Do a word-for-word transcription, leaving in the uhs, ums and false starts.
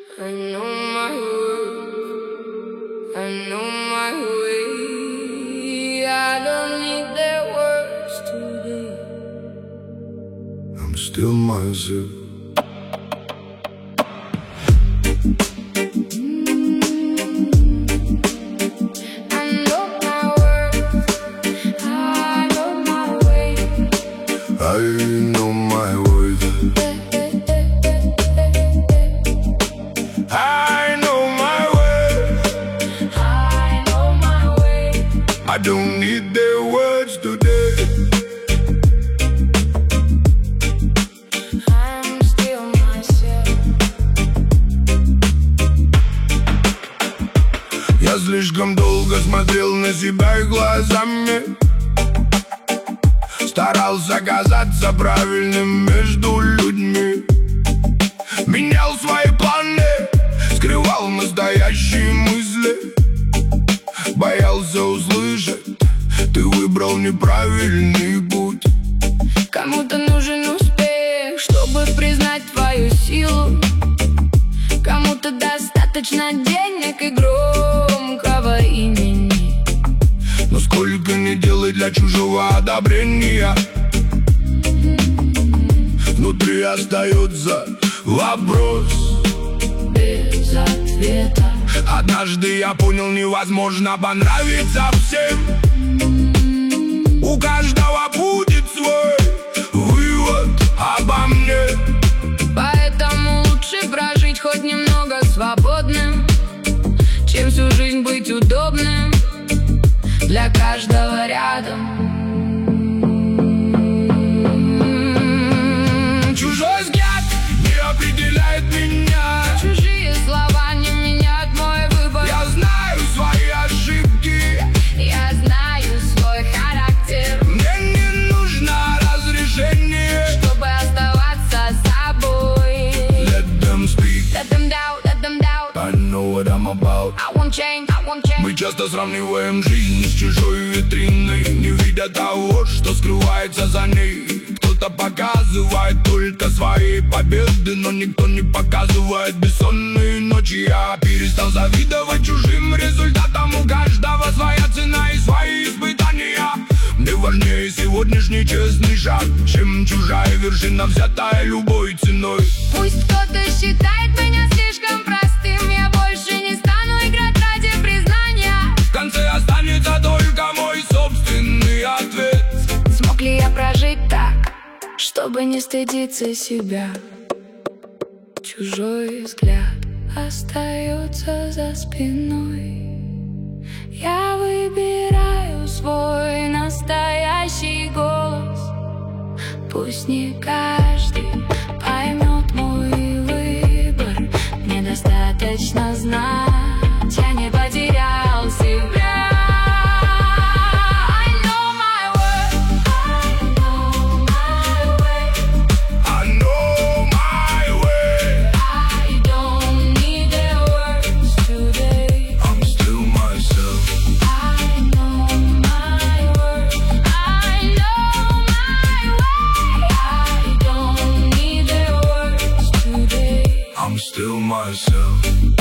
I know my worth, I know my way. I don't need their words today. I'm still myself. I know my worth. I know my worth. I know my way. I don't need their words today. I'm still myself. Я слишком долго смотрел на себя их глазами, старался казаться правильным между людьми, менял свои планы, скрывал настоящие мысли, боялся услышать: ты выбрал неправильный путь. Кому-то нужен успех, чтобы признать твою силу. Кому-то достаточно денег и громкого имени. Но сколько не делай для чужого одобрения, внутри остается вопрос без ответа. Однажды я понял, невозможно понравиться всем. У каждого будет свой вывод обо мне. Поэтому лучше прожить хоть немного свободным, чем всю жизнь быть удобным для каждого рядом. Чужой взгляд не определяет меня, Чужие слова не меняют мой выбор. я знаю свои ошибки, Я знаю свой характер, мне не нужно разрешение, чтобы оставаться собой. Let them speak, Let them doubt, let them doubt. I know what I'm about. I won't change, I won't change. Мы часто сравниваем жизнь с чужой витриной, не видя того, что скрывается за ней. Кто-то показывает только свои победы, но никто не показывает бессонные ночи. Я перестал завидовать чужим результатам, у каждого своя цена и свои испытания. Мне важнее сегодняшний честный шаг, чем чужая вершина, взятая любой ценой. Пусть кто-то считает меня слишком простым, я больше не стану играть ради признания. В конце останется только мой собственный ответ. Смог ли я прожить так, чтобы не стыдиться себя? Чужой взгляд остается за спиной. Я выбираю свой настоящий голос. Пусть не каждый поймет мой выбор, мне достаточно знать, я не потерял себя. I'm still myself.